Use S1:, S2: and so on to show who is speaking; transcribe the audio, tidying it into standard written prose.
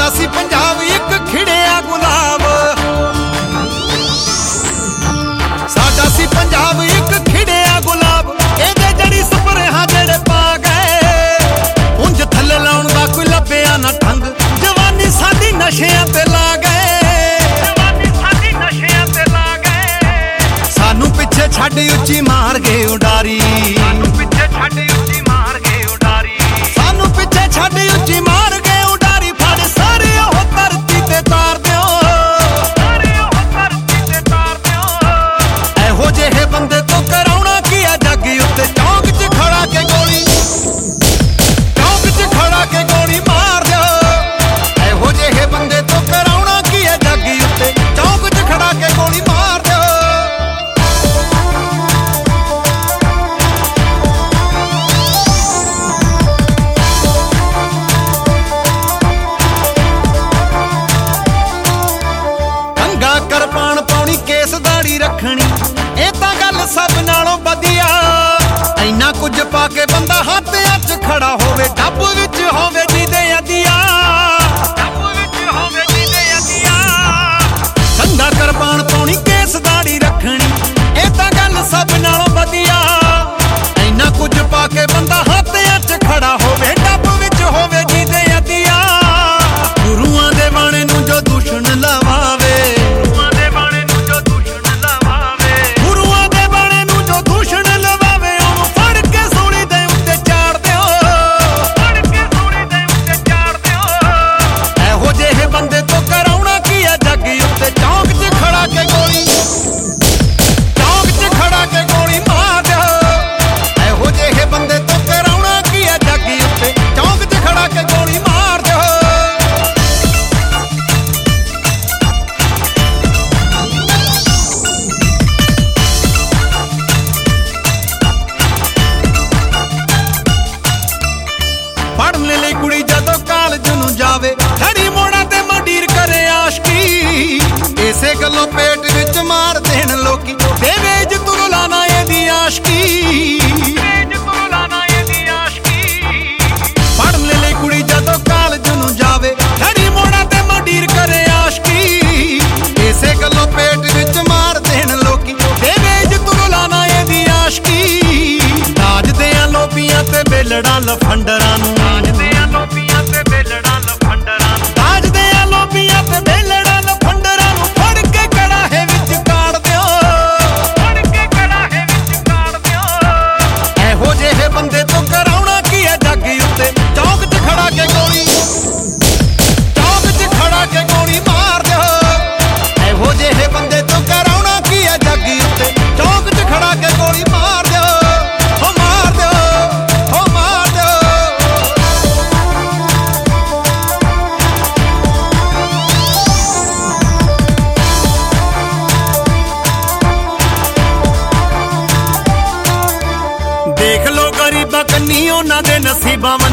S1: ਸਾਡਾ ਸੀ ਪੰਜਾਬ ਇੱਕ ਖਿੜਿਆ ਗੁਲਾਬ, ਸਾਡਾ ਸੀ ਪੰਜਾਬ ਇੱਕ ਖਿੜਿਆ ਗੁਲਾਬ। ਇਹਦੇ ਜੜੀ ਸਪਰੇਹਾਂ ਜਿਹੜੇ ਪਾ ਗਏ, ਉਂਝ ਥੱਲੇ ਲਾਉਣ ਦਾ ਕੋਈ ਲੱਭਿਆ ਨਾ ਠੰਗ। ਜਵਾਨੀ ਸਾਡੀ ਨਸ਼ਿਆਂ ਤੇ ਲਾ ਗਏ, ਜਵਾਨੀ ਸਾਡੀ ਨਸ਼ਿਆਂ ਤੇ ਲਾ ਗਏ। ਸਾਨੂੰ ਪਿੱਛੇ ਛੱਡ ਉੱਚੀ ਮਾਰ ਗਏ ਉਡਾਰੀ, ਸਾਨੂੰ ਪਿੱਛੇ ਛੱਡ ਉੱਚੀ ਮਾਰ ਗਏ ਉਡਾਰੀ, ਸਾਨੂੰ ਪਿੱਛੇ ਛੱਡ ਉੱਚੀ ਮਾਰ ਗਏ ਉਡਾਰੀ। ਫੜ ਸਾਰੇ ਉਹ ਧਰਤੀ ਤੇ ਤਾਰ ਦਿਓ, ਸਾਰੇ ਉਹ ਧਰਤੀ ਤੇ ਤਾਰ ਦਿਓ। ਇਹੋ ਜਿਹੇ ਬੰਦੇ ਤੋਂ ਕਰਾਉਣਾ ਕੀ ਆ ਜੱਗ ਉੱਤੇ। ਚੌਂਕ 'ਚ ਖੜਾ ਕੇ ਗੋਲੀ, ਚੌਂਕ 'ਚ ਖੜਾ ਕੇ ਗੋਲੀ ਮਾਰ ਦਿਓ। ਇਹੋ ਜਿਹੇ ਬੰਦੇ ਤੋਂ ਕਰਾਉਣਾ ਕੀ ਆ ਜੱਗ ਉੱਤੇ। ਚੌਂਕ 'ਚ ਖੜਾ ਕੇ ਗੋਲੀ ਮਾਰ ਦਿਓ। ਕਰਪਾਨ ਪਾਉਣੀ, ਕੇਸ ਦਾੜੀ ਰੱਖਣੀ, ਇਹ ਤਾਂ ਗੱਲ ਸਭ ਨਾਲੋਂ ਵਧੀਆ। ਇੰਨਾ ਕੁਝ ਪਾ ਕੇ ਬੰਦਾ ਹੱਥਾਂ 'ਚ ਖੜਾ ਹੋਵੇ, ਡੱਬ ਵਿੱਚ ਹੋਵੇ ਜਿਹਦੇ ਅਧੀਆ, ਡੱਬ ਵਿੱਚ ਹੋਵੇ ਜਿਹਦੇ ਅਧੀਆ। ਕੰਘਾ ਕਰਪਾਨ ਪਾਉਣੀ, ਕੇਸ ਦਾੜੀ ਰੱਖਣੀ, ਇਹ ਤਾਂ ਗੱਲ ਸਭ ਨਾਲੋਂ ਵਧੀਆ। ਇੰਨਾ ਕੁਝ ਪਾ ਕੇ ਬੰਦਾ ਹੱਥਾਂ 'ਚ ਖੜਾ ਹੋਵੇ, ਡੱਬ ਵਿੱਚ ਹੋਵੇ ਜਿਹਦੇ ਅਧੀਆ। ਗੁਰੂਆਂ ਦੇ ਬਾਣੇ ਨੂੰ ਜੋ ਦੁਸ਼ਮਣ ਲਵਾਵੇ, ਕੁੜੀ ਜਦੋਂ ਕਾਲਜ ਨੂੰ ਜਾਵੇ, ਖੜੀ ਮੋੜਾਂ ਤੇ ਮੰਡੀਰ ਕਰੇ ਆਸ਼ਕੀ। ਇਸੇ ਗੱਲੋਂ ਪੇਟ ਵਿੱਚ ਮਾਰ ਦੇਣ ਲੋਕੀ, ਦੇਵੇਜ ਤੁਰਲਾਣਾ ਇਹਦੀ ਆਸ਼ਕੀ, ਦੇਵੇਜ ਤੁਰਲਾਣਾ ਇਹਦੀ ਆਸ਼ਕੀ। ਪੜ੍ਹਨ ਲਈ ਕੁੜੀ ਜਦੋਂ ਕਾਲਜ ਨੂੰ ਜਾਵੇ, ਖੜੀ ਮੋੜਾਂ ਤੇ ਮੰਡੀਰ ਕਰੇ ਆਸ਼ਕੀ। ਇਸੇ ਗੱਲੋਂ ਪੇਟ ਵਿੱਚ ਮਾਰ ਦੇਣ ਲੋਕੀ, ਦੇਵੇਜ ਤੁਰਲਾਣਾ ਇਹਦੀ ਆਸ਼ਕੀ। ਰਾਜਦੇ ਆ ਲੋਬੀਆਂ ਤੇ ਬੇਲੜਾਂ ਲਫੰਡਰਾਂ ਨੂੰ, ਰਾਜਦੇ ਆ ਲੋਬੀਆਂ ਤੇ ਬੇਲੜਾਂ ਲਫੰਡਰਾਂ ਨੂੰ, ਰਾਜਦੇ ਆ ਲੋਬੀਆਂ ਤੇ ਬੇਲੜਾਂ ਲਫੰਡਰਾਂ ਨੂੰ। ਫੜ ਕੇ ਕੜਾਹੇ ਵਿੱਚ ਕਾੜ ਦਿਓ, ਫੜ ਕੇ ਕੜਾਹੇ ਵਿੱਚ ਕਾੜ ਦਿਓ। ਇਹੋ ਜਿਹੇ ਬੰਦੇ ਤੋਂ ਕਰਾਉਣਾ ਕੀ ਹੈ ਜੱਗ ਉੱਤੇ। ਚੌਂਕ 'ਚ ਖੜਾ ਕੇ ਗੋਲੀ, ਚੌਂਕ 'ਚ ਖੜਾ ਕੇ ਗੋਲੀ ਮਾਰ ਦਿਓ। ਇਹੋ ਜਿਹੇ ਬੰਦੇ ਤੋਂ ਕਰਾਉਣਾ ਕੀ ਹੈ ਜੱਗ ਉੱਤੇ। ਚੌਂਕ 'ਚ ਖੜਾ ਕੇ ਗੋਲੀ ਮਾਰ ਦਿਓ, ਹੋ ਮਾਰ ਦਿਓ, ਹੋ ਮਾਰ ਦਿਓ। ਦੇਖ ਲੋ ਗਰੀਬਾਂ ਕੰਨੀ ਉਹਨਾਂ ਦੇ ਨਸੀਬਾਂ